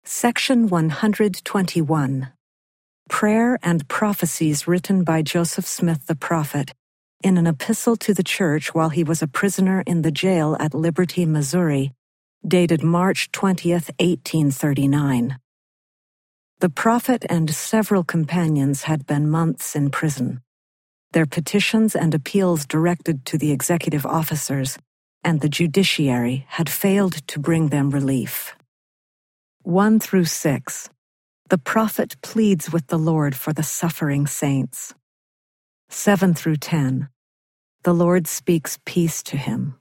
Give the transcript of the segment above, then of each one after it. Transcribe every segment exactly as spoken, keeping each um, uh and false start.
Section one hundred twenty-one. Prayer and Prophecies written by Joseph Smith the Prophet in an epistle to the church while he was a prisoner in the jail at Liberty, Missouri, dated March twentieth, eighteen thirty-nine. The prophet and several companions had been months in prison. Their petitions and appeals directed to the executive officers and the judiciary had failed to bring them relief. one through six. The prophet pleads with the Lord for the suffering saints. seven through ten. The Lord speaks peace to him.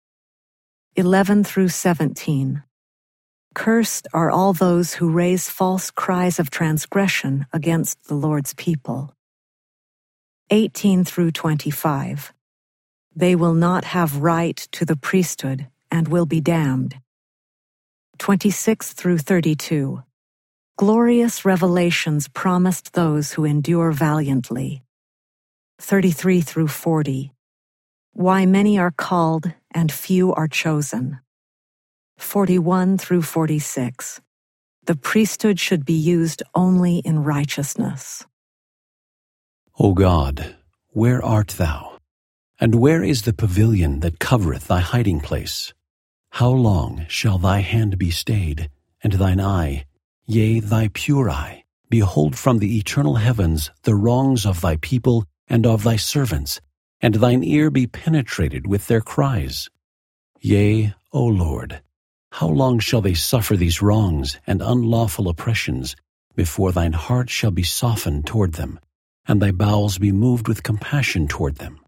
eleven through seventeen. Cursed are all those who raise false cries of transgression against the Lord's people. eighteen through twenty-five. They will not have right to the priesthood and will be damned. twenty-six through thirty-two. Glorious revelations promised those who endure valiantly. thirty-three through forty. Why many are called and few are chosen. forty-one through forty-six. The priesthood should be used only in righteousness. O God, where art thou? And where is the pavilion that covereth thy hiding place? How long shall thy hand be stayed, and thine eye, yea, thy pure eye, behold from the eternal heavens the wrongs of thy people and of thy servants, and thine ear be penetrated with their cries? Yea, O Lord, how long shall they suffer these wrongs and unlawful oppressions, before thine heart shall be softened toward them, and thy bowels be moved with compassion toward them?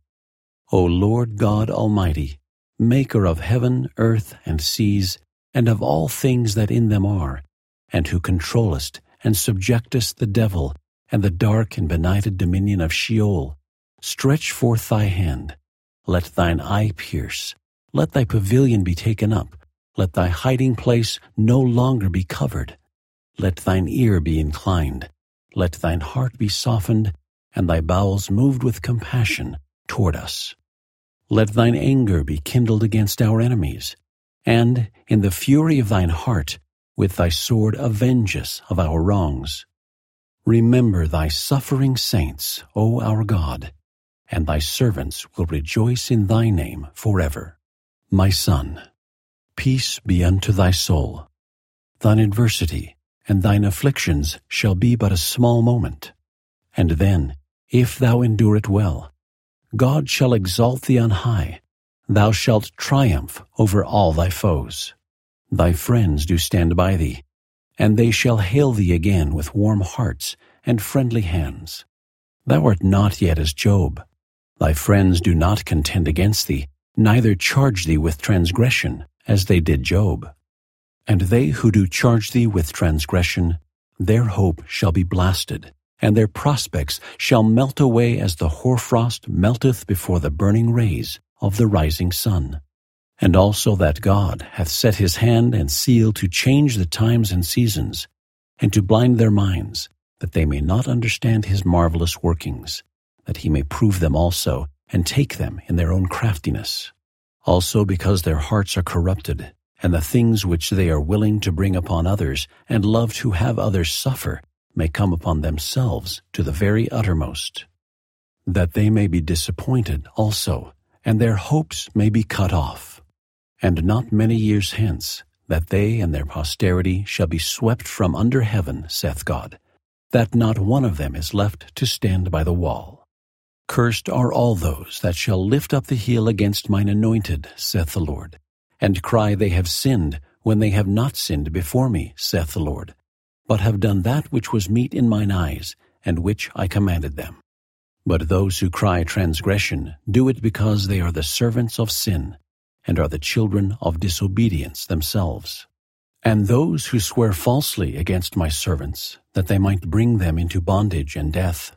O Lord God Almighty, Maker of heaven, earth, and seas, and of all things that in them are, and who controllest and subjectest the devil and the dark and benighted dominion of Sheol, stretch forth thy hand. Let thine eye pierce. Let thy pavilion be taken up. Let thy hiding place no longer be covered. Let thine ear be inclined. Let thine heart be softened, and thy bowels moved with compassion toward us. Let thine anger be kindled against our enemies, and in the fury of thine heart, with thy sword avenge us of our wrongs. Remember thy suffering saints, O our God, and thy servants will rejoice in thy name forever. My son, peace be unto thy soul. Thine adversity and thine afflictions shall be but a small moment, and then, if thou endure it well, God shall exalt thee on high. Thou shalt triumph over all thy foes. Thy friends do stand by thee, and they shall hail thee again with warm hearts and friendly hands. Thou art not yet as Job. Thy friends do not contend against thee, neither charge thee with transgression, as they did Job. And they who do charge thee with transgression, their hope shall be blasted, and their prospects shall melt away as the hoarfrost melteth before the burning rays of the rising sun. And also that God hath set his hand and seal to change the times and seasons, and to blind their minds, that they may not understand his marvelous workings, that he may prove them also, and take them in their own craftiness. Also because their hearts are corrupted, and the things which they are willing to bring upon others, and love to have others suffer, may come upon themselves to the very uttermost, that they may be disappointed also, and their hopes may be cut off. And not many years hence, that they and their posterity shall be swept from under heaven, saith God, that not one of them is left to stand by the wall. Cursed are all those that shall lift up the heel against mine anointed, saith the Lord, and cry they have sinned, when they have not sinned before me, saith the Lord, but have done that which was meet in mine eyes, and which I commanded them. But those who cry transgression do it because they are the servants of sin, and are the children of disobedience themselves. And those who swear falsely against my servants, that they might bring them into bondage and death.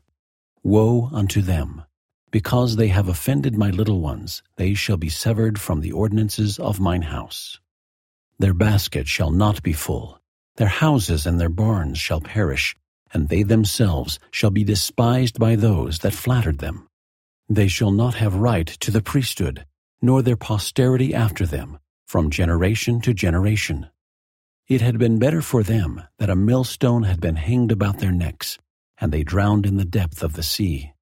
Woe unto them! Because they have offended my little ones, they shall be severed from the ordinances of mine house. Their basket shall not be full. Their houses and their barns shall perish, and they themselves shall be despised by those that flattered them. They shall not have right to the priesthood, nor their posterity after them, from generation to generation. It had been better for them that a millstone had been hanged about their necks, and they drowned in the depth of the sea.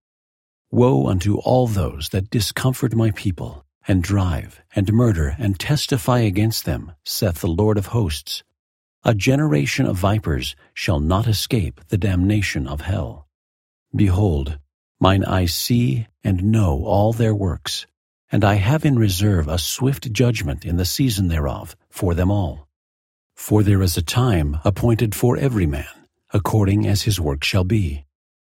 Woe unto all those that discomfort my people, and drive, and murder, and testify against them, saith the Lord of hosts. A generation of vipers shall not escape the damnation of hell. Behold, mine eyes see and know all their works, and I have in reserve a swift judgment in the season thereof for them all. For there is a time appointed for every man, according as his work shall be.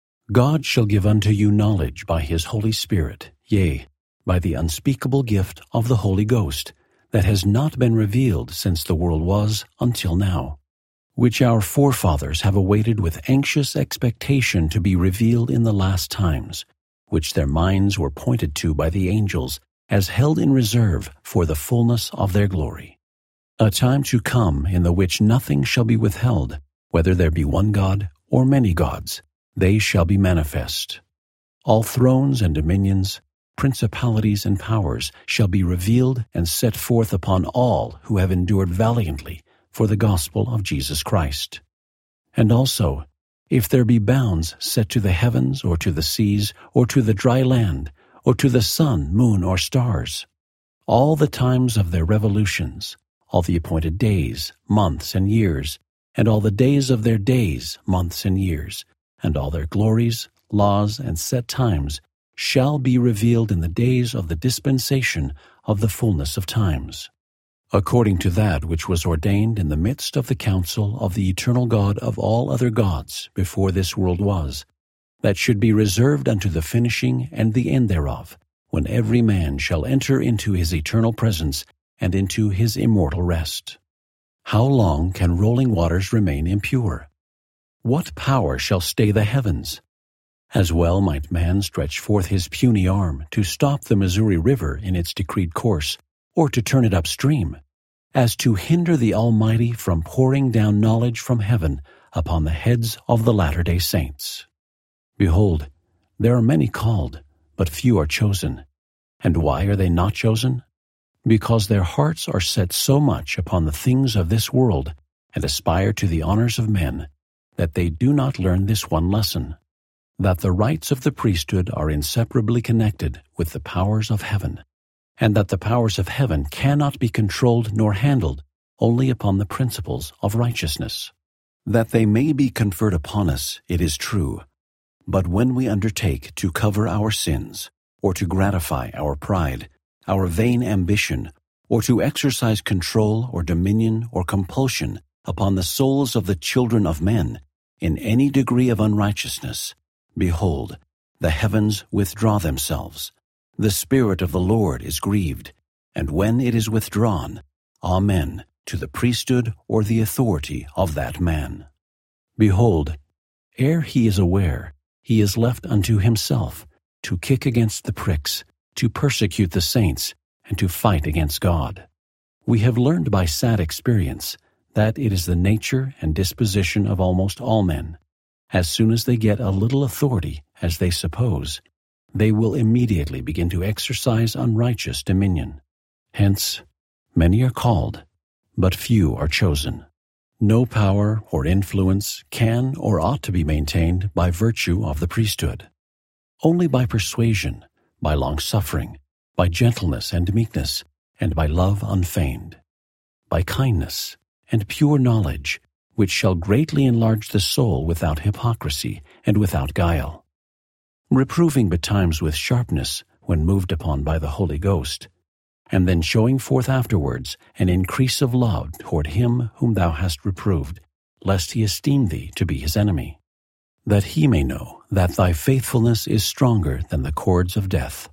God shall give unto you knowledge by his Holy Spirit, yea, by the unspeakable gift of the Holy Ghost, that has not been revealed since the world was until now, which our forefathers have awaited with anxious expectation to be revealed in the last times, which their minds were pointed to by the angels as held in reserve for the fullness of their glory. A time to come in the which nothing shall be withheld, whether there be one God or many gods, they shall be manifest. All thrones and dominions, principalities and powers shall be revealed and set forth upon all who have endured valiantly for the gospel of Jesus Christ. And also, if there be bounds set to the heavens or to the seas or to the dry land or to the sun, moon, or stars, all the times of their revolutions, all the appointed days, months, and years, and all the days of their days, months, and years, and all their glories, laws, and set times shall be revealed in the days of the dispensation of the fullness of times, according to that which was ordained in the midst of the counsel of the eternal God of all other gods before this world was, that should be reserved unto the finishing and the end thereof, when every man shall enter into his eternal presence and into his immortal rest. How long can rolling waters remain impure? What power shall stay the heavens? As well might man stretch forth his puny arm to stop the Missouri River in its decreed course, or to turn it upstream, as to hinder the Almighty from pouring down knowledge from heaven upon the heads of the latter-day saints. Behold, there are many called, but few are chosen. And why are they not chosen? Because their hearts are set so much upon the things of this world, and aspire to the honors of men, that they do not learn this one lesson, that the rights of the priesthood are inseparably connected with the powers of heaven, and that the powers of heaven cannot be controlled nor handled only upon the principles of righteousness. That they may be conferred upon us, it is true, but when we undertake to cover our sins, or to gratify our pride, our vain ambition, or to exercise control or dominion or compulsion upon the souls of the children of men in any degree of unrighteousness, behold, the heavens withdraw themselves, the Spirit of the Lord is grieved, and when it is withdrawn, amen, to the priesthood or the authority of that man. Behold, ere he is aware, he is left unto himself, to kick against the pricks, to persecute the saints, and to fight against God. We have learned by sad experience that it is the nature and disposition of almost all men. As soon as they get a little authority, as they suppose, they will immediately begin to exercise unrighteous dominion. Hence, many are called, but few are chosen. No power or influence can or ought to be maintained by virtue of the priesthood. Only by persuasion, by long-suffering, by gentleness and meekness, and by love unfeigned, by kindness and pure knowledge, which shall greatly enlarge the soul without hypocrisy and without guile, reproving betimes with sharpness when moved upon by the Holy Ghost, and then showing forth afterwards an increase of love toward him whom thou hast reproved, lest he esteem thee to be his enemy, that he may know that thy faithfulness is stronger than the cords of death.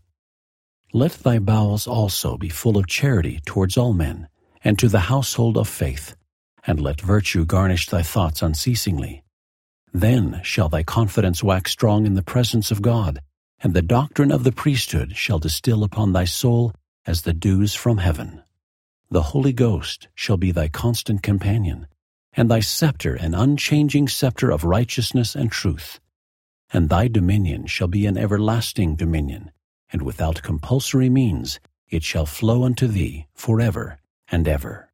Let thy bowels also be full of charity towards all men, and to the household of faith, and let virtue garnish thy thoughts unceasingly. Then shall thy confidence wax strong in the presence of God, and the doctrine of the priesthood shall distill upon thy soul as the dews from heaven. The Holy Ghost shall be thy constant companion, and thy scepter an unchanging scepter of righteousness and truth. And thy dominion shall be an everlasting dominion, and without compulsory means it shall flow unto thee forever and ever.